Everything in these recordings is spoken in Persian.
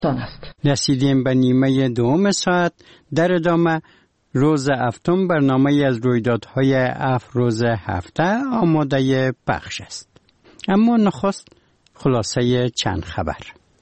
است. رسیدیم به نیمه دوم ساعت. در ادامه روز هفتم برنامه از رویدادهای روز هفته آماده پخش است. اما نخست خلاصه چند خبر.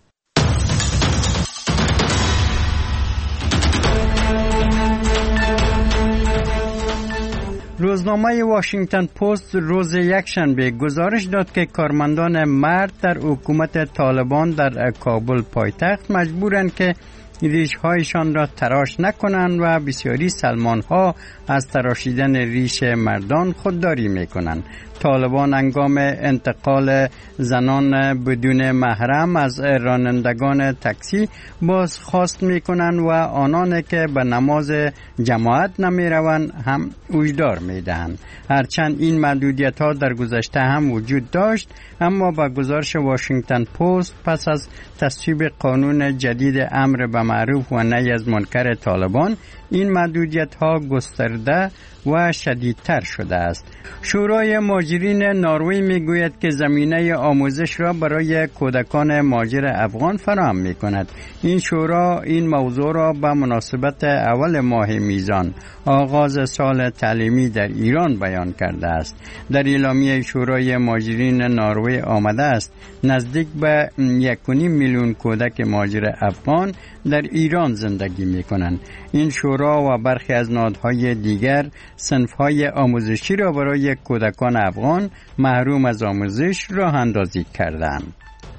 روزنامه واشنگتن پست روز یکشنبه گزارش داد که کارمندان مرد در حکومت طالبان در کابل پایتخت مجبورند که ریش‌هایشان را تراش نکنند و بسیاری سلمان‌ها از تراشیدن ریش مردان خودداری می‌کنند. طالبان هنگام انتقال زنان بدون محرم از رانندگان تاکسی بازخواست می‌کنند و آنان که به نماز جماعت نمی‌روند هم هشدار می‌دهند. هرچند این محدودیت‌ها در گذشته هم وجود داشت، اما با گزارش واشنگتن پست پس از تصویب قانون جدید امر به معروف و نهی از منکر طالبان این محدودیت‌ها گسترده و شدیدتر شده است. شورای مهاجرین نروژ میگوید که زمینه آموزش را برای کودکان مهاجر افغان فراهم میکند. این شورا این موضوع را به مناسبت اول ماه میزان آغاز سال تعلیمی در ایران بیان کرده است. در اعلامیه شورای مهاجرین نروژ آمده است نزدیک به 1.5 میلیون کودک مهاجر افغان در ایران زندگی میکنند. این شورا و برخی از نهادهای دیگر صنف‌های آموزشی را برای کودکان افغان محروم از آموزش راه اندازی کردند.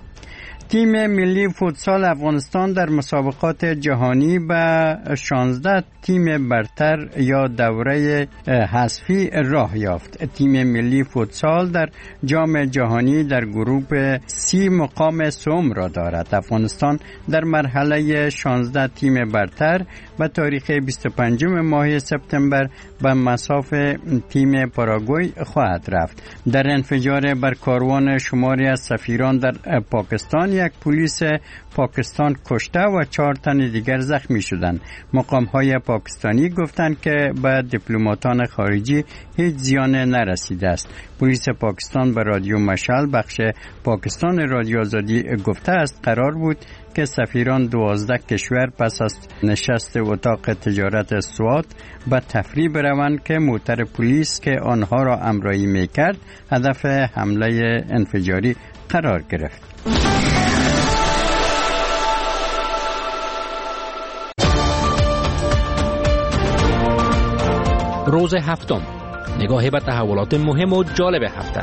تیم ملی فوتسال افغانستان در مسابقات جهانی به 16 تیم برتر یا دوره حذفی راه یافت. تیم ملی فوتسال در جام جهانی در گروه C مقام سوم را دارد. افغانستان در مرحله 16 تیم برتر به تاریخ 25 ماه سپتامبر به مصاف تیم پاراگوئه خواهد رفت. در انفجار بر کاروان شماری از سفیران در پاکستان یک پلیس پاکستان کشته و 4 تن دیگر زخمی شدند. مقام‌های پاکستانی گفتند که به دیپلماتان خارجی هیچ زیان نرسیده است. پلیس پاکستان به رادیو مشعل بخش پاکستان رادیو آزادی گفته است قرار بود که سفیران 12 کشور پس از نشست اتاق تجارت سوات به تفریح بروند که موتر پلیس که آنها را همراهی می‌کرد هدف حمله انفجاری قرار گرفت. روز هفتم، نگاهی به تحولات مهم و جالب هفته.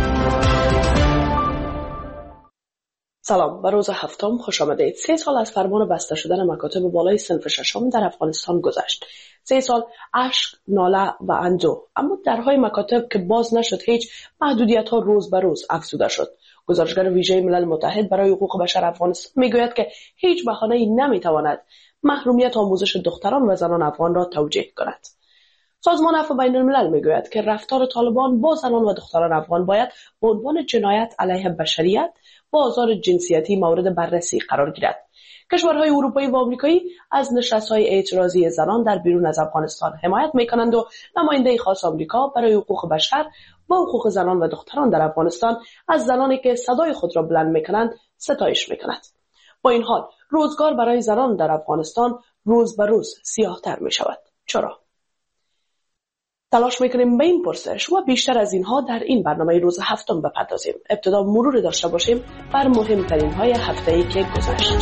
سلام، به روز هفتم خوش آمدید. 3 سال از فرمان بسته شدن مکاتب بالای صنف ششم در افغانستان گذشت. 3 سال اشک، ناله و اندوه، اما درهای مکاتب که باز نشد هیچ، محدودیت‌ها روز به روز افزوده شد. گزارشگر ویژه ملل متحد برای حقوق بشر افغانستان میگوید که هیچ بهانه‌ای نمیتواند محرومیت آموزش دختران و زنان افغان را توجیه کند. سازمان عفو بین الملل میگوید که رفتار طالبان با زنان و دختران افغان باید به عنوان جنایت علیه بشریت و آزار جنسیتی مورد بررسی قرار گیرد. کشورهای اروپایی و آمریکایی از نشست‌های اعتراضی زنان در بیرون از افغانستان حمایت می‌کنند و نماینده خاص آمریکا برای حقوق بشر و حقوق زنان و دختران در افغانستان از زنانی که صدای خود را بلند می‌کنند ستایش می‌کند. با این حال روزگار برای زنان در افغانستان روز به روز سیاه‌تر می‌شود. چرا؟ تلاش میکنیم به این پرسش و بیشتر از اینها در این برنامه روز هفتم بپردازیم. ابتدا مرور داشته باشیم بر مهمترین های هفته‌ای که گذشت.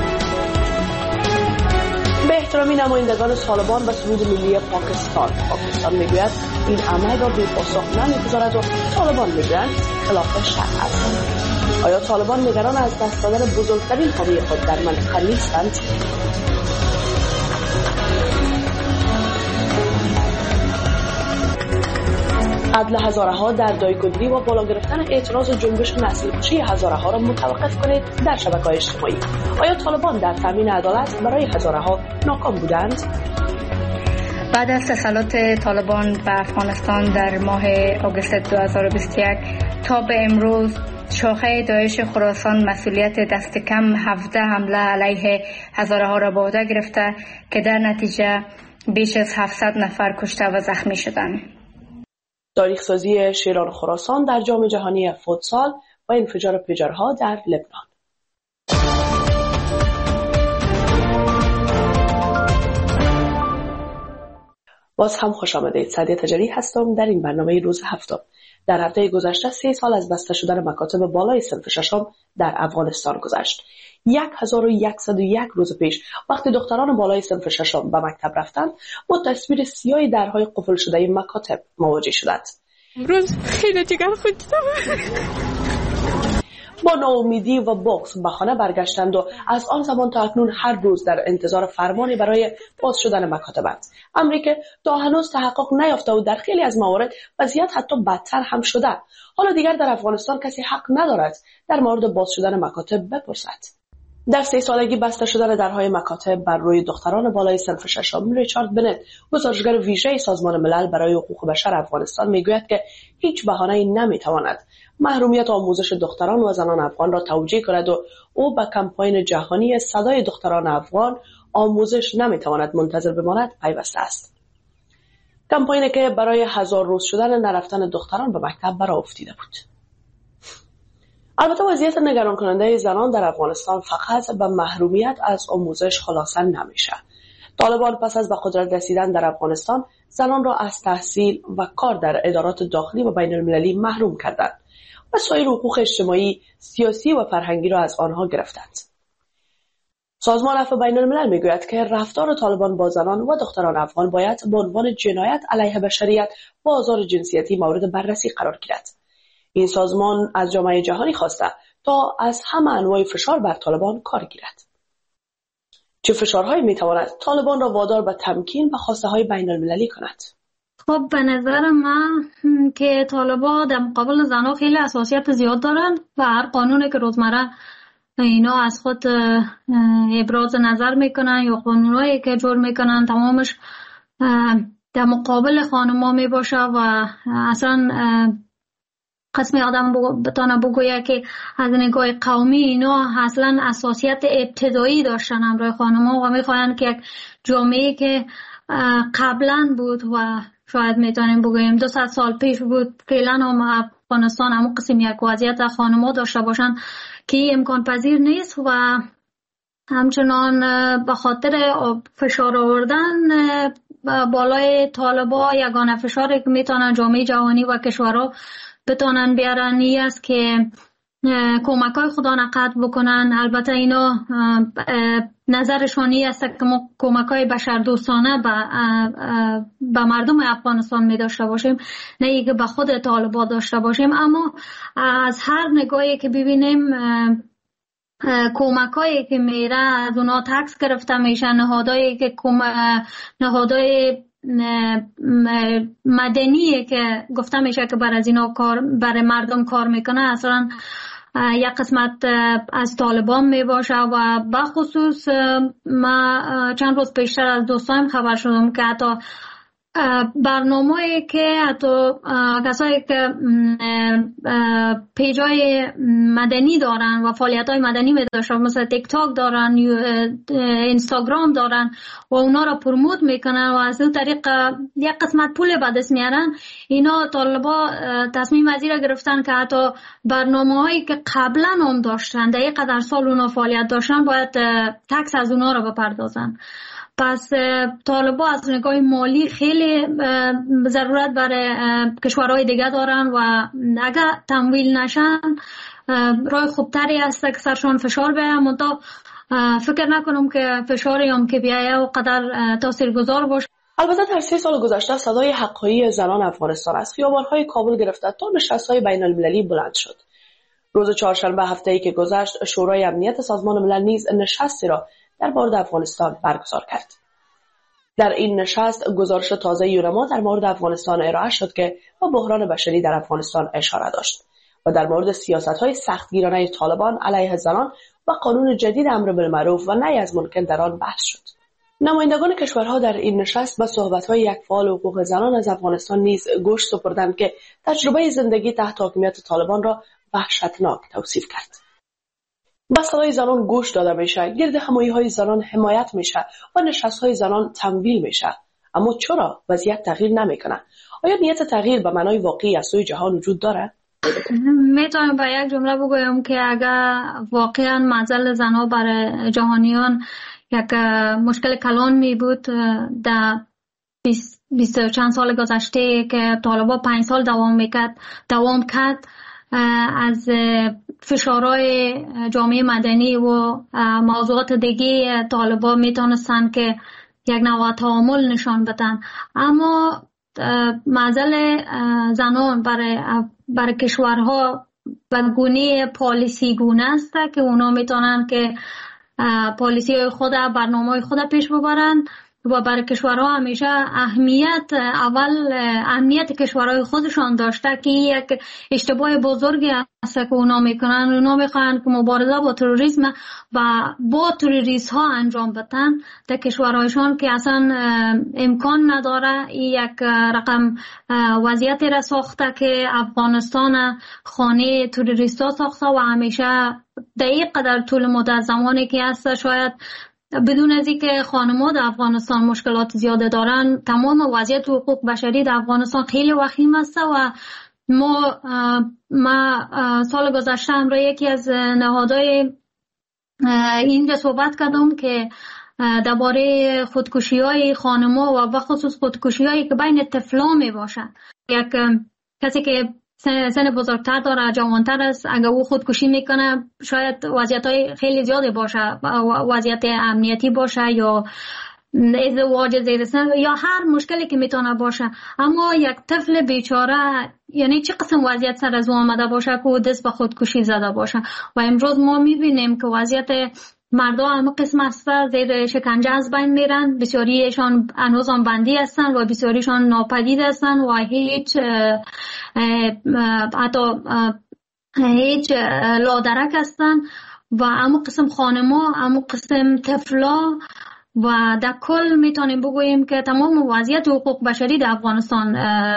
به احترامی نمایندگان طالبان به سرود ملی پاکستان میگوید این عمل را بی‌پاسخ نمیگذارد و طالبان میگویند خلاف شرع است. آیا طالبان نگران از دست دادن بزرگترین حامی خود در منطقه نیستند؟ عدل هزاره‌ها در دایکندی و بالا گرفتن اعتراض جنبش نسل‌کشی هزاره‌ها را متوقف کنید در شبکه‌های اجتماعی. آیا طالبان در تامین عدالت برای هزاره‌ها ناکام بودند؟ بعد از تسلط طالبان به افغانستان در ماه آگوست 2021 تا به امروز شاخه داعش خراسان مسئولیت دست کم 17 حمله علیه هزاره‌ها را به عهده گرفته که در نتیجه بیش از 700 نفر کشته و زخمی شدند. تاریخ سازی شیران خراسان در جام جهانی فوتسال و انفجار پجرها در لبنان. باز هم خوش آمدید. سعدیه تجری هستم در این برنامه روز هفتم. در هفته گذشته 3 سال از بسته شدن مکاتب بالای صنف ششم در افغانستان گذشت. 1101 روز پیش وقتی دختران بالای صنف ششم به مکتب رفتند، با تصویر سیاه درهای قفل شده این مکاتب مواجه شدند. امروز خیلی جگر خوردم. با ناامیدی و بغض به خانه برگشتند و از آن زمان تا اکنون هر روز در انتظار فرمانی برای باز شدن مکاتبند. امری که تا هنوز تحقق نیافته و در خیلی از موارد وضعیت حتی بدتر هم شده. حالا دیگر در افغانستان کسی حق ندارد در مورد باز شدن مکاتب بپرسد. در 3 سالگی بسته شدن درهای مکاتب بر روی دختران بالای صنف ششم، ریچارد بنت، گزارشگر ویژه سازمان ملل برای حقوق بشر افغانستان، میگوید که هیچ بهانه‌ای نمیتواند محرومیت آموزش دختران و زنان افغان را توجیه کند و او به کمپاین جهانی صدای دختران افغان آموزش نمیتواند منتظر بماند پیوسته است. کمپاینی که برای 1000 روز شدن نرفتن دختران به مکتب برآ افتیده بود. البته وضعیت نگران کننده زنان در افغانستان فقط به محرومیت از آموزش خلاصه نمیشه. طالبان پس از به قدرت رسیدن در افغانستان زنان را از تحصیل و کار در ادارات داخلی و بین المللی محروم کردند و سایر حقوق اجتماعی، سیاسی و فرهنگی را از آنها گرفتند. سازمان عفو بین الملل میگوید که رفتار طالبان با زنان و دختران افغان باید به عنوان جنایت علیه بشریت و آزار جنسیتی مورد بررسی قرار گیرد. این سازمان از جامعه جهانی خواسته تا از همه انواع فشار بر طالبان کار گیرد. چه فشارهایی میتواند طالبان را وادار به تمکین و خواسته های بین المللی کند؟ خب به نظر من که طالبان در مقابل زنها خیلی حساسیت زیاد دارن و هر قانونی که روزمره اینا از خود ابراز نظر میکنن یا قانونایی که جور میکنن تمامش در مقابل خانم‌ها میباشه و اصلا قسمی آدم بتانه بگویه که از نگاه قومی اینا اصلا اساسیت ابتدایی داشتن همراه خانم‌ها و میخواین که یک جامعه که قبلا بود و شاید میتونیم بگوییم 200 سال پیش بود فعلا هم افغانستان همون قسم یک وضعیت خانم‌ها داشته باشن که امکان پذیر نیست و همچنان به خاطر فشار آوردن بالای طالبان یگانه فشاری که میتونن جامعه جهانی و کشورها بتونن بیارن ای است که کمک‌های خدا نقد بکنن. البته اینا نظرشانی است که ما کمک‌های بشردوستانه به مردم افغانستان می داشته باشیم، نه اینکه به خود طالبان داشته باشیم. اما از هر نگاهی که ببینیم کمک‌هایی که میره از اونا تکس گرفته میشن، نهادهایی که نهادهای مدنی که گفته میشه که برای از اینا برای مردم کار میکنه اصلا یک قسمت از طالبان میباشه و بخصوص ما چند روز پیشتر از دوستایم خبر شدم که حتی برنامه‌ای که حتی کسایی که پیجای مدنی دارن و فعالیت‌های مدنی می‌داشتن مثل تیک تاک دارن، اینستاگرام دارن و اونا را پروموت میکنن و از اون طریق یک قسمت پول به دست میارن. اینا طالبا تصمیم از این گرفتن که حتی برنامه‌هایی که قبلا هم داشتن در یک قدر سال اونا فعالیت داشتن باید تکس از اونا را بپردازن. پس طالبان از نگاه مالی خیلی ضرورت برای کشورهای دیگه دارن و اگر تمویل نشن راه خوبتری است که سرشان فشار بیاید. منتها فکر نکنم که فشاری هم که بیاید و قدر تاثیرگذار باشه. البته در 3 سال گذشته صدای حق‌خواهی زنان افغانستان از خیابان‌های کابل گرفته تا نشست‌های بین‌المللی بلند شد. روز چهارشنبه هفته‌ای که گذشت شورای امنیت سازمان ملل نیز نشستی را در مورد افغانستان برگزار کرد. در این نشست گزارش تازه یونما در مورد افغانستان ارائه شد که با بحران بشری در افغانستان اشاره داشت و در مورد سیاست‌های سختگیرانه طالبان علیه زنان و قانون جدید امر بالمعروف و نهی از منکر در آن بحث شد. نمایندگان کشورها در این نشست با صحبت‌های یک فعال حقوق زنان از افغانستان نیز گوش سپردند که تجربه زندگی تحت حاکمیت طالبان را وحشتناک توصیف کرد. با صدای زنان گوش داده میشه، گرد همایی‌های زنان حمایت میشه و نشست‌های زنان تمویل میشه. اما چرا وضعیت تغییر نمیکنه؟ آیا نیت تغییر به معنای واقعی از سوی جهان وجود داره؟ میتونم با یک جمله بگویم که اگر واقعا معضل زنها برای جهانیان یک مشکل کلان می بود در 20 چند سال گذشته که طالبان 5 سال دوام کرد از فشارهای جامعه مدنی و موضوعات دیگه طالبان میتونستن که یک نوع تعامل نشان بدن، اما معضل زنان برای کشورها به گونه پالیسی گونه است که اونا میتونن که پالیسی خود برنامه خود پیش ببرن و برای کشورها همیشه اهمیت کشورهای خودشان داشته که یک اشتباه بزرگی است که اونا میکنن. اونا میخوان که مبارزه با تروریسم و با تروریست ها انجام بدن در کشورهایشان که اصلا امکان نداره. یک رقم وضعیتی را ساخته که افغانستان خانه تروریست ها ساخته و همیشه دقیق در طول مدت زمانی که هست شاید بدون از اینکه خانم‌ها در افغانستان مشکلات زیاده دارن، تمام وضعیت حقوق بشری در افغانستان خیلی وخیم است و ما سال گذشته همراه یکی از نهادهای اینجا صحبت کردم که درباره خودکشی‌های خانم‌ها و بخصوص خودکشی‌هایی که بین طفلان میباشند. یک کسی که سن بزرگتر داره، جوانتر است، اگر او خودکشی میکنه شاید وضعیت‌های خیلی زیادی باشه، وضعیت امنیتی باشه یا ازدواج زیر سن یا هر مشکلی که میتونه باشه، اما یک طفل بیچاره یعنی چه قسم وضعیت سر از او آمده باشه که او دست به خودکشی زده باشه. و امروز ما میبینیم که وضعیت مردم همه قسم است، زیر شکنجه از بین میرن، بسیاریشان هنوز هم بندی هستن و بسیاریشان ناپدید هستن و هیچ لادرک هستن و همه قسم خانما، همه قسم طفلا و در کل میتونیم بگوییم که تمام وضعیت حقوق بشری در افغانستان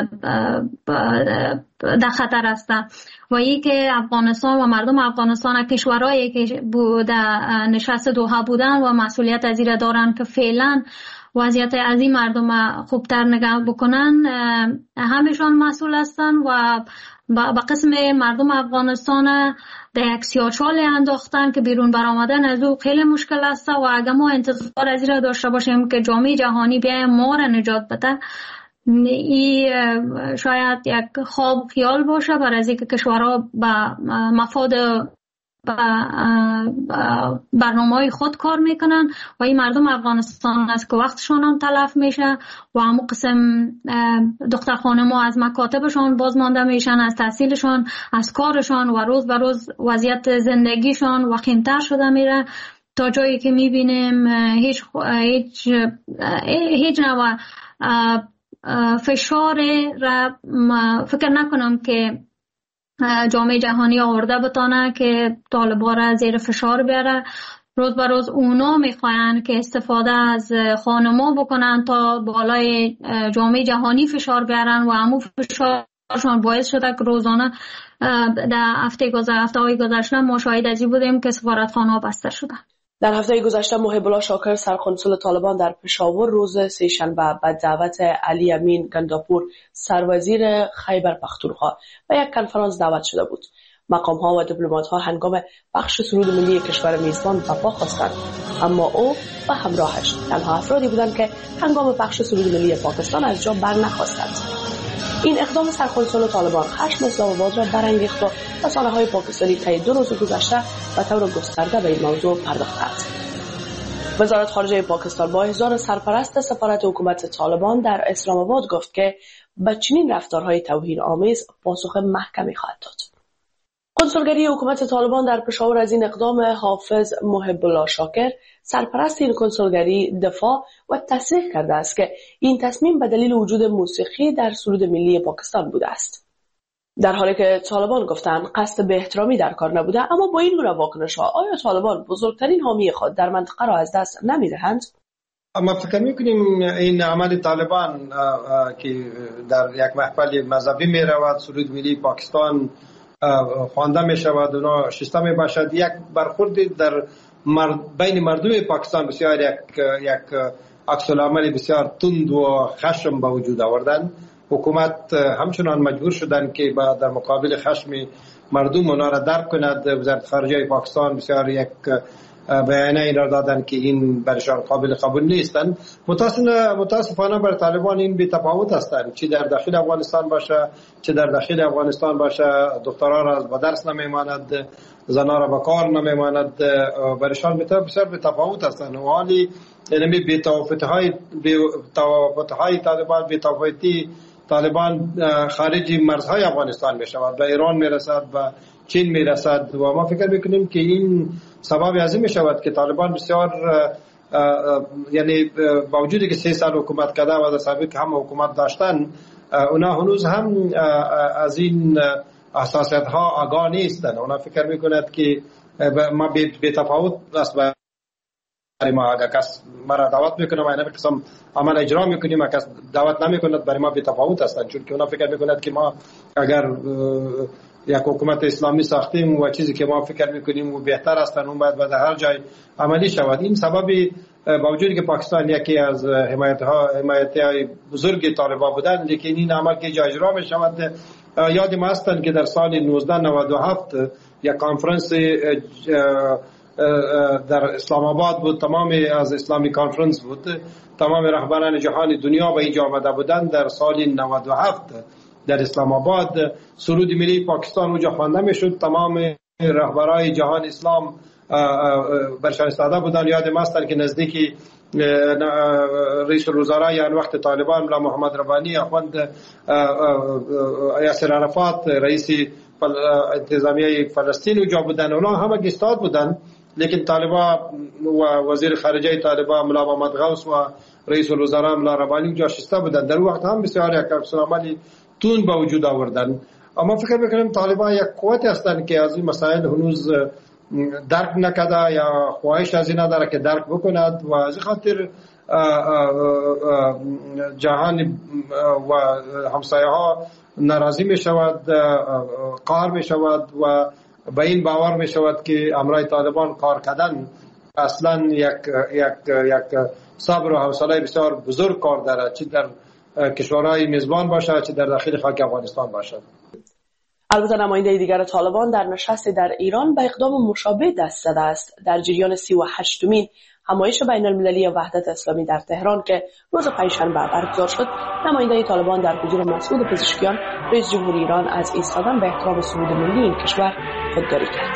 در خطر است و ای که افغانستان و مردم افغانستان کشورهایی که در نشست دوحه بودن و مسئولیت از این دارن که فعلا وضعیت از این مردم خوبتر نگاه بکنن، همشان مسئول هستن و با قسم مردم افغانستان در یک سیاهچال انداختن که بیرون برآمدن از او خیلی مشکل است و اگر ما انتظار از این را داشته باشیم که جامعه جهانی بیاید ما را نجات بده، این شاید یک خواب خیال باشه برای از اینکه کشورها به مفاد برنامه‌های خود کار میکنن و این مردم افغانستان است که وقتشان هم تلف میشه و همون قسم دختر خانم‌ها از مکاتبشان بازمانده میشن، از تحصیلشان، از کارشان و روز به روز وضعیت زندگیشان وخیم‌تر شده میره تا جایی که میبینیم هیچ نوع فشار را فکر نکنم که جامعه جهانی آورده بتانه که طالبان را زیر فشار بیاره. روز به روز اونا میخواین که استفاده از خانما بکنن تا بالای جامعه جهانی فشار بیارن و همون فشارشان باعث شده که روزانه در هفته‌های گذشته ما شاهد از این بودیم که سفارتخانه‌ها بسته شده. در هفته گذشته محب الله شاکر سرقنسول طالبان در پشاور روز سه‌شنبه به دعوت علی امین گنداپور سروزیر خیبر پختونخوا و یک کنفرانس دعوت شده بود. مقام‌ها و دیپلمات‌ها هنگام پخش سرود ملی کشور میزبان به پا خواستند، اما او و همراهش تنها افرادی بودند که هنگام پخش سرود ملی پاکستان از جا برنخاستند. این اقدام سرقنسول طالبان خشم اسلام آباد را برانگیخت و رسانه‌های پاکستانی طی 2 روز گذشته به طور گسترده به این موضوع پرداخته است. وزارت خارجه پاکستان با احضار سرپرست سفارت حکومت طالبان در اسلام آباد گفت که به چنین رفتارهای توهین‌آمیز پاسخ محکمی خواهد داد. کنسولگری حکومت طالبان در پشاور از این اقدام حافظ محب الله شاکر سرپرست این کنسولگری دفاع و تصریح کرده است که این تصمیم به دلیل وجود موسیقی در سرود ملی پاکستان بوده است، در حالی که طالبان گفتند قصد به احترامی در کار نبوده. اما با این گونه واکنش‌ها آیا طالبان بزرگترین حامی خود در منطقه را از دست نمی‌دهند؟ ما فکر می‌کنیم این عمل طالبان که در یک محفل مذهبی می‌رود سرود ملی پاکستان خوانده می شود و شسته می باشد، یک برخورد در بین مردم پاکستان بسیار یک عکس العمل بسیار تند و خشم به وجود آوردن. حکومت همچنان مجبور شدن که در مقابل خشم مردم اونا را درک کند. وزارت خارجه پاکستان بسیار یک بیانیه این را دادن که این برشان قابل قبول نیستند. متاسفانه بر طالبان این بی‌تفاوت هستند، چه در داخل افغانستان باشه چه در داخل افغانستان باشه. دخترها را به درس نمیماند، زنها را به کار نمیماند، برشان بسیار بی‌تفاوت هستند. و حالی یعنی بی‌تفاوت‌های طالبان، بی‌تفاوتی طالبان خارج مرزهای افغانستان می شود، به ایران می رسد، به چین می رسد و ما فکر میکنیم که این سبب از این می شود که طالبان بسیار یعنی با وجودی که 3 سال حکومت کرده و در سابق هم حکومت داشتن، اونا هنوز هم از این حساسیت ها آگاه نیستن. اونا فکر میکند که ما بی تفاوت است برای ما. اگر کس مرا دعوت میکنه ما این قسم عمل اجرا میکنیم، اگر کس دعوت نمیکند برای ما بی تفاوت هستند، چون که اونا فکر میکند که ما اگر یک حکومت اسلامی ساختیم و چیزی که ما فکر میکنیم و بهتر است اون باید در هر جای عملی شود. این سببی با وجودی که پاکستان یکی از حمایت‌های بزرگ طالبان بودن، لیکن این عمل که اجرا می شود. یاد ما هستند که در سال 1997 یک کنفرانس در اسلام آباد بود، تمام از اسلامی کانفرنس بود، تمام رهبران جهان دنیا به اینجا آمده بودند. در سال 97 در اسلام آباد سرود ملی پاکستان اونجا خوانده میشد، تمام رهبران جهان اسلام برشان استاده بودن. یاد ما است که نزدیکی رئیس الوزراء یعنی وقت طالبان مولا محمد ربانی، اخوند یاسر عرفات رئیس انتظامیه فلسطین اونجا بودن. اونا همه استاد بودن، لیکن طالبان و وزیر خارجه طالبان مولا محمد غوث و رئیس الوزراء مولا ربانی اونجا شسته بودن. در وقت هم بسیار یک عملی تون به وجود آوردن. اما فکر میکنم طالبان یک قوت هستند که از این مسائل هنوز درک نکرده یا خواهش از این نداره که درک بکند و از خاطر جهان و همسایه ها ناراضی می شود، قهر می شود و به این باور می شود که امرای طالبان کار کردن اصلا یک صبر و حوصله بسیار بزرگ کار دارد، چه در کشورهای میزبان باشد چه در داخل خاک افغانستان باشد. البته نماینده دیگر طالبان در نشست در ایران به اقدام مشابه دست زده است. در جریان 38مین همایش بین المللی وحدت اسلامی در تهران که روز پنجشنبه برگزار شد، نماینده طالبان در حضور مسعود پزشکیان رئیس جمهور ایران از ایستادن به احترام سرود ملی این کشور خودداری کرد.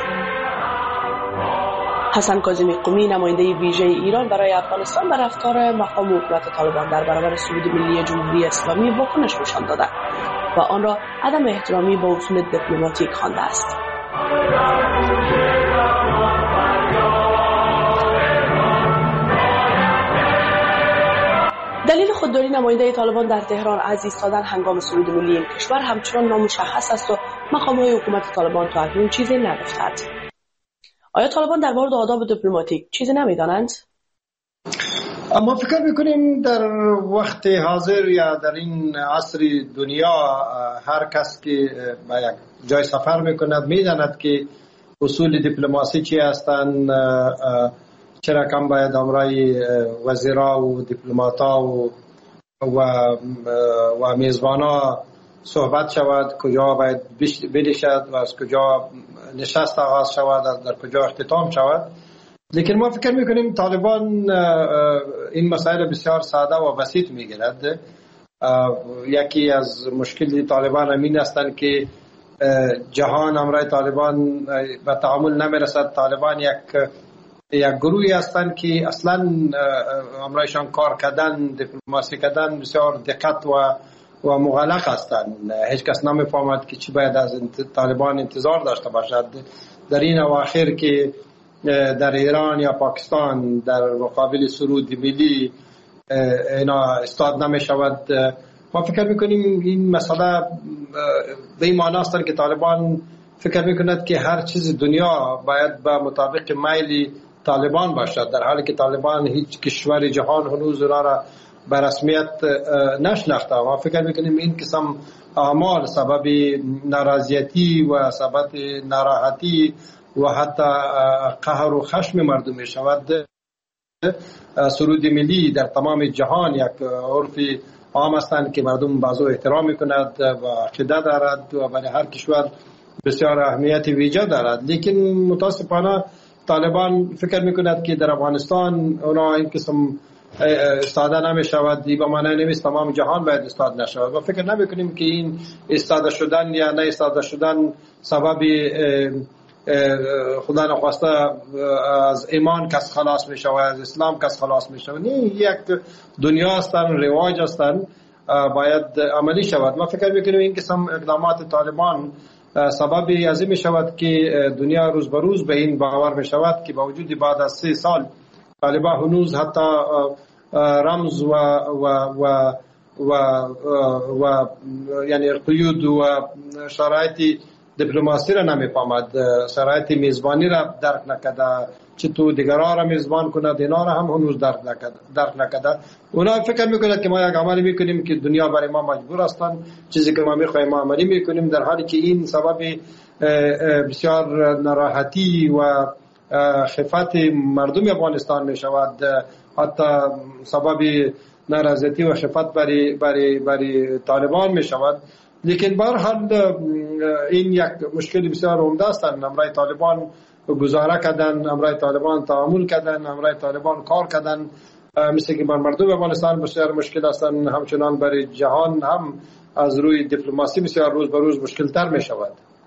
حسن کاظمی قمی نماینده ویژه ایران برای افغانستان بر رفتار مقام حکومت طالبان در برابر سرود ملی جمهوری اسلامی واکنش نشان داده و آن را عدم احترامی به اصول دیپلماتیک خوانده است. دلیل خودداری نماینده طالبان در تهران از ایستادن هنگام سرود ملی این کشور همچنان نامشخص است و مقام‌های حکومت طالبان تا اکنون چیزی نگفتند. آیا طالبان در مورد آداب دیپلماتیک چیزی نمی‌دانند؟ اما فکر میکنیم در وقت حاضر یا در این عصر دنیا هر کس که به یک جای سفر میکند میداند که اصول دیپلماسی چی هستند، چرا کم باید امرای وزیرا و دیپلماتا و میزبانا صحبت شود، کجا باید بنشد و از کجا نشست آغاز شود، در کجا اختتام شود. لیکن ما فکر میکنیم طالبان این مسائل بسیار ساده و بسیط میگیرد. یکی از مشکل طالبان همین هستند که جهان امرای طالبان به تعامل نمیرسد. طالبان یک گروهی هستند که اصلا امرایشان کار کردن، دیپلماسی کردن بسیار دقت و مغلق هستند. هیچ کس نمیفهمد که چی باید از طالبان انتظار داشته باشد. در این اواخر که در ایران یا پاکستان در مقابل سرود ملی اینا استاد نمی شود، ما فکر میکنیم این مسئله به این معنی است که طالبان فکر میکند که هر چیز دنیا باید به مطابق میل طالبان باشد، در حالی که طالبان هیچ کشور جهان هنوز اونا را به رسمیت نشناخته. ما فکر میکنیم این قسم اعمال سبب ناراضیتی و سبب ناراحتی و حتی قهر و خشم مردم می شود. سرود ملی در تمام جهان یک عرف عام هستند که مردم بازو احترام می کند و عقیده دارد و برای هر کشور بسیار اهمیت ویژه دارد. لیکن متاسفانه طالبان فکر میکند که در افغانستان اونا این قسم استاده نمیشود، به معنی نیست تمام جهان باید استاد نشود. و فکر نمیکنیم که این استاده شدن یا نه استاده شدن سبب خدا نخواسته از ایمان کس خلاص می شود، از اسلام کس خلاص می شود. نه، یک دنیا هستن، رواج هستن، باید عملی شود. ما فکر میکنیم این قسم اقدامات طالبان سبب ازی می شود که دنیا روز به روز به این باور می شود که با وجود بعد از 3 سال طالبان هنوز حتی رمز و یعنی قیود و شرایط دیپلماسی را نمیفهمد، شرایط میزبانی را درک نکرده، چطور دیگران را میزبان کند اینا را هم هنوز درک نکرده. اونا فکر میکنند که ما یک عملی میکنیم که دنیا برای ما مجبور هستند، چیزی که ما میخوایم ما عملی میکنیم، در حالی که این سبب بسیار ناراحتی و خفت مردم افغانستان میشود، حتی سبب نارضایتی و خفت برای طالبان میشود. لیکن به هر حال این یک مشکل بسیار عمده است. امرای طالبان گزاره کردن، امرای طالبان تعامل کردن، امرای طالبان کار کردن، مثل که بر مردم افغانستان بسیار مشکل هستند، همچنان برای جهان هم از روی دیپلماسی بسیار روز به روز مشکل تر می شود.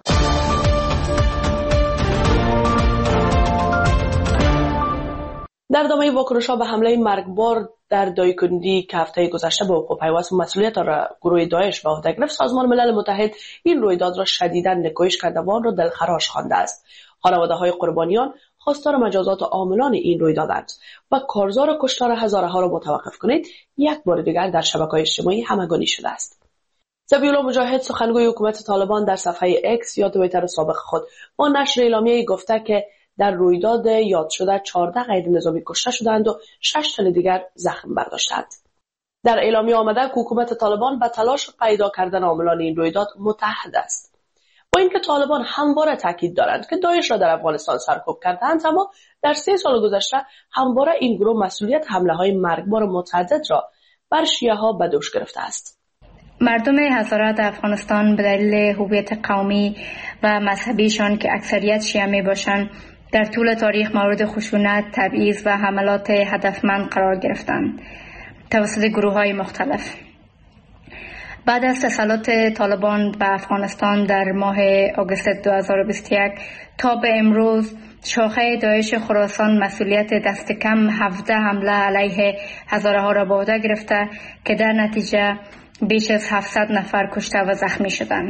در ادامه واکنش‌ها به حمله مرگبار در دایکندی که هفته گذشته به حقوق پیوست و مسئولیت را گروه داعش به عهده گرفت، سازمان ملل متحد این رویداد را شدیداً نکوهش کرده و آن را دلخراش خوانده است. خانواده‌های قربانیان خواستار مجازات عاملان این رویدادند و کارزار کشتار هزارها را متوقف کنید یک بار دیگر در شبکه‌های اجتماعی همگانی شده است. ذبیح الله مجاهد سخنگوی حکومت طالبان در صفحه اکس یا توییتر سابق خود با نشر اعلامیه‌ای گفته که در رویداد یاد شده 14 قید نظامی کشته شدند و 6 تن دیگر زخم برداشتند. در اعلامیه آمده که حکومت طالبان به تلاش پیدا کردن عاملان این رویداد متحد است. با اینکه طالبان همواره تاکید دارند که داعش را در افغانستان سرکوب کردند، اما در 3 سال گذشته همواره این گروه مسئولیت حمله‌های مرگبار متعدد را بر شیعه‌ها به دوش گرفته است. مردم هزارات افغانستان به دلیل هویت قومی و مذهبیشان که اکثریت شیعه می باشند در طول تاریخ مورد خشونت، تبعیض و حملات هدفمند قرار گرفتند توسط گروه‌های مختلف. بعد از تسلط طالبان به افغانستان در ماه آگوست 2021 تا به امروز شاخه داعش خراسان مسئولیت دست کم 17 حمله علیه هزارها را به عهده گرفته که در نتیجه بیش از 700 نفر کشته و زخمی شدند.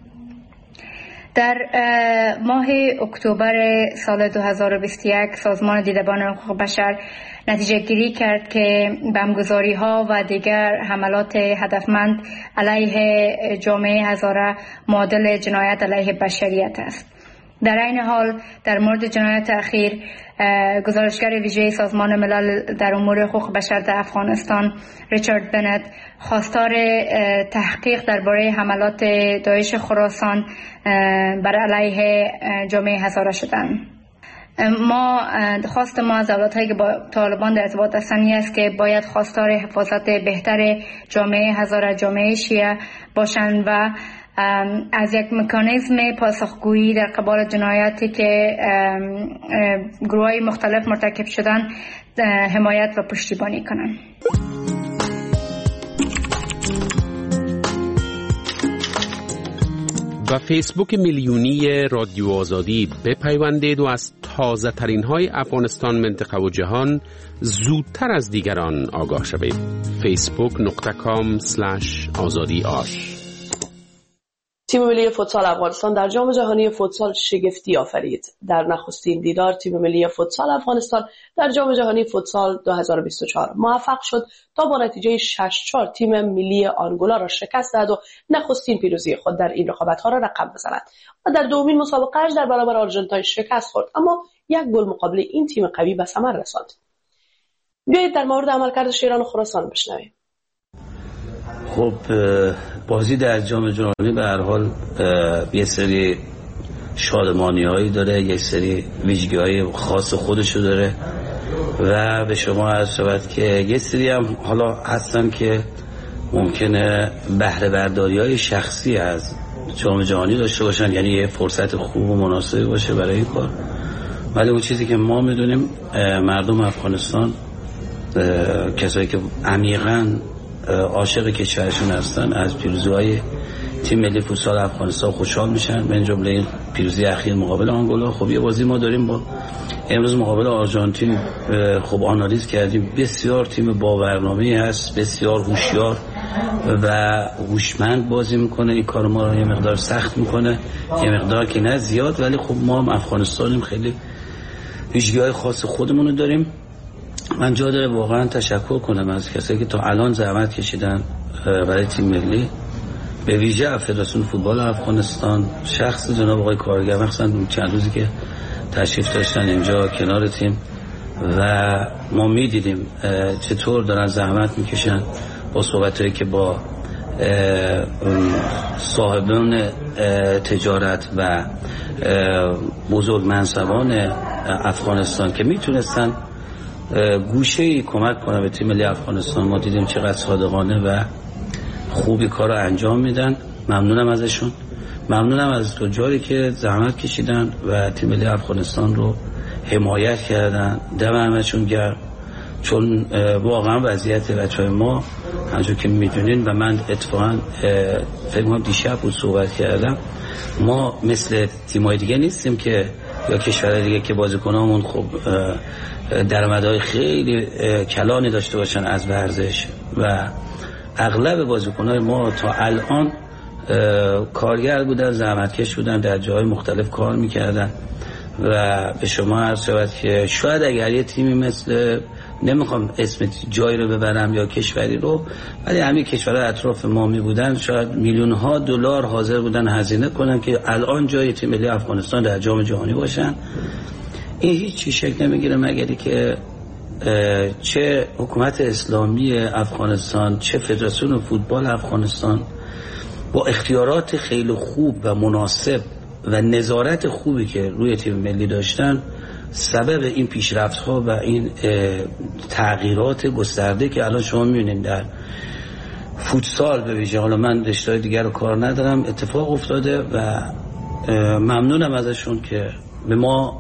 در ماه اکتبر سال 2021 سازمان دیدبان حقوق بشر نتیجه گیری کرد که بمبگذاری‌ها و دیگر حملات هدفمند علیه جامعه هزاره معادل جنایت علیه بشریت است. در این حال در مورد جنایت اخیر گزارشگر ویژه سازمان ملل در امور حقوق بشر در افغانستان ریچارد بنت خواستار تحقیق درباره حملات داعش خراسان بر علیه جامعه هزاره شدند. خواست ما از دولت‌هایی که با طالبان در ارتباط هستند است که باید خواستار حفاظت بهتر جامعه هزاره، جامعه شیعه باشند و از یک مکانیزم پاسخگویی در قبال جنایاتی که گروه‌های مختلف مرتکب شدن حمایت و پشتیبانی کنند. و فیسبوک میلیونی رادیو آزادی بپیوندید و از تازه ترین های افغانستان، منطقه و جهان زودتر از دیگران آگاه شوید. facebook.com/azadi-ash. تیم ملی فوتسال افغانستان در جام جهانی فوتسال شگفتی آفرید. در نخستین دیدار تیم ملی فوتسال افغانستان در جام جهانی فوتسال 2024 موفق شد تا با نتیجه 6-4 تیم ملی آنگولا را شکست دهد و نخستین پیروزی خود در این رقابت‌ها را رقم بزند و در دومین مسابقه‌اش در برابر آرژانتین شکست خورد، اما یک گل مقابل این تیم قوی به ثمر رساند. بیایید در مورد عملکرد شیران و خراسان بشنویم. خب بازی در جام جهانی به هر حال یه سری شادمانی‌هایی داره، یه سری ویژگی‌های خاص خودشو داره و به شما عرض شود که یه سری هم حالا هستن که ممکنه بهره برداری‌های شخصی از جام جهانی داشته باشن، یعنی یه فرصت خوب و مناسبی باشه برای این کار. ولی اون چیزی که ما میدونیم مردم افغانستان کسایی که عمیقاً عاشق کشورشون هستن از پیروزی‌های تیم ملی فوتسال افغانستان خوشحال میشن، من جمله این پیروزی اخیر مقابل آنگولا. خب یه بازی ما داریم با امروز مقابل آرژانتین، خب آنالیز کردیم، بسیار تیم با برنامه‌ای هست، بسیار هوشیار و هوشمند بازی میکنه. این کار ما رو یه مقدار سخت میکنه، یه مقدار که نه زیاد، ولی خب ما هم افغانستانیم، خیلی ویژگی‌های خاص خودمون رو داریم. من جا داره واقعا تشکر کنم از کسایی که تا الان زحمت کشیدن برای تیم ملی، به ویژه فدراسیون فوتبال افغانستان، شخص جناب آقای کارگر، مثلا چند روزی که تشریف داشتن اینجا کنار تیم و ما میدیدیم چطور دارن زحمت میکشن با صحبتایی که با صاحبان تجارت و بزرگ منصبان افغانستان که میتونستن گوشه‌ای کمک کنه به تیم ملی افغانستان. ما دیدیم چقدر صادقانه و خوبی کار رو انجام میدن. ممنونم ازشون، ممنونم از تجاری که زحمت کشیدن و تیم ملی افغانستان رو حمایت کردن. دم همشون گرم، چون واقعا وضعیت بچهای ما همونجور که میدونین و من اتفاقا فکر کنم دیشب بود صحبت کردم، ما مثل تیم‌های دیگه نیستیم که یا کشورهای دیگه که بازیکنامون خب درآمدهای خیلی کلانی داشته باشن از ورزش و اغلب بازیکن‌های ما تا الان کارگر بودن، زحمتکش بودن، در جاهای مختلف کار میکردن و به شما عرض شود که شاید اگر یه تیمی مثل، نمیخوام اسم جایی رو ببرم یا کشوری رو، ولی همین کشورهای اطراف ما می بودن شاید میلیون‌ها دلار حاضر بودن هزینه کنن که الان جای تیم ملی افغانستان در جام جهانی باشن. این هیچ شکل نمیگیره مگری که چه حکومت اسلامی افغانستان، چه فدراسیون فوتبال افغانستان با اختیارات خیلی خوب و مناسب و نظارت خوبی که روی تیم ملی داشتن سبب این پیشرفت‌ها و این تغییرات گسترده که الان شما می‌بینید در فوتسال به ویژه، حالا من رشته‌های دیگر رو کار ندارم، اتفاق افتاده و ممنونم ازشون که به ما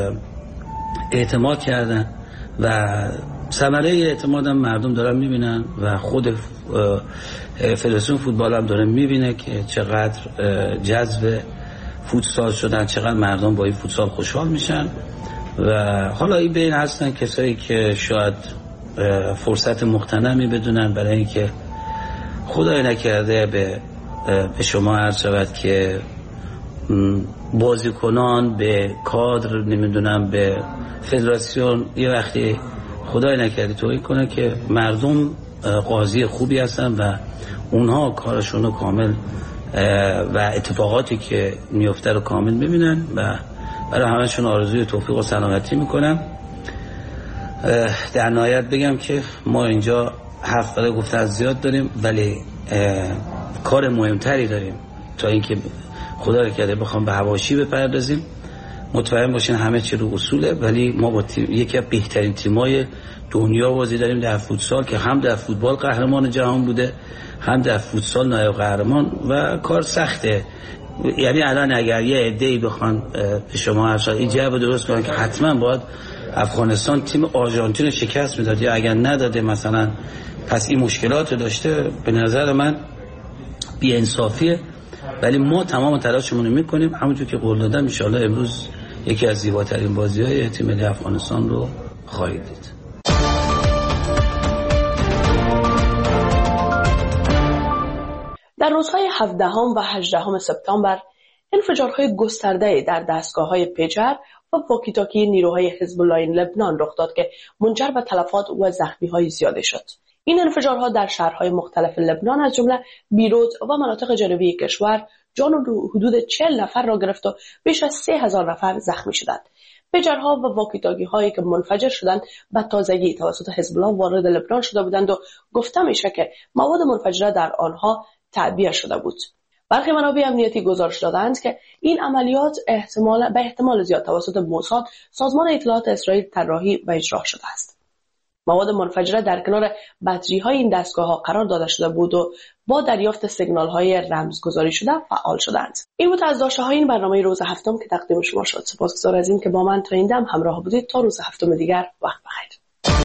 اعتماد کردن و ثمره اعتمادم مردم دارن میبینن و خود فدراسیون فوتبال هم داره میبینه که چقدر جذب فوتسال شدن، چقدر مردم با این فوتسال خوشحال میشن. و حالا این بین هستن کسایی که شاید فرصت مغتنمی بدونن برای اینکه خدای نکرده به شما عرض شود که بازیکنان به کادر نمیدونم به فدراسیون یه وقتی خدای نکرده توهین کنه که مردم قاضی خوبی هستن و اونها کارشون رو کامل و اتفاقاتی که میفته رو کامل ببینن و برای همشون آرزوی توفیق و سلامتی میکنم. در نهایت بگم که ما اینجا حرف برای گفتن زیاد داریم ولی کار مهمتری داریم تا اینکه خدا رو کرده بخوام به حواشی بپردازیم. مطمئن باشین همه چی رو اصوله، ولی ما با یکی از بهترین تیمای دنیا بازی داریم در فوتسال که هم در فوتبال قهرمان جهان بوده، هم در فوتسال نایب قهرمان و کار سخته. یعنی الان اگر یه عده‌ای بخوان به شما ارشاد این جواب درست کنن که حتما باید افغانستان تیم آرژانتین رو شکست میداد یا اگر نداده مثلا پس این مشکلات داشته، به نظر من بی انصافیه. ولی ما تمام تلاشمون رو میکنیم، همونجور که قول دادم ان شاءالله امروز یکی از زیباترین بازی‌های تیم ملی افغانستان رو خواهید دید. در روزهای 17 و 18 سپتامبر انفجارهای گسترده در دستگاه‌های پیجر و واکی‌تاکی نیروهای حزب الله لبنان رخ داد که منجر به تلفات و زخمی‌های زیاده شد. این انفجارها در شهرهای مختلف لبنان از جمله بیروت و مناطق جنوبی کشور جان حدود 40 نفر را گرفت و بیش از 3000 نفر زخمی شدند. پیجرها و واکی‌تاکی‌هایی که منفجر شدند به تازگی توسط حزب الله وارد لبنان شده بودند و گفته میشه که مواد منفجره در آنها تعبیه شده بود. برخی منابع امنیتی گزارش دادند که این عملیات به احتمال زیاد توسط موساد، سازمان اطلاعات اسرائیل طراحی و اجرا شده است. مواد منفجره در کنار بطری های این دستگاه ها قرار داده شده بود و با دریافت سیگنال های رمزگذاری شده فعال شدند. این بود از داشته های این برنامه روز هفتم که تقدیم شما شد. سپاسگزار از این که با من تا این دم همراه بودید. تا روز هفتم دیگر، وقت بخیر.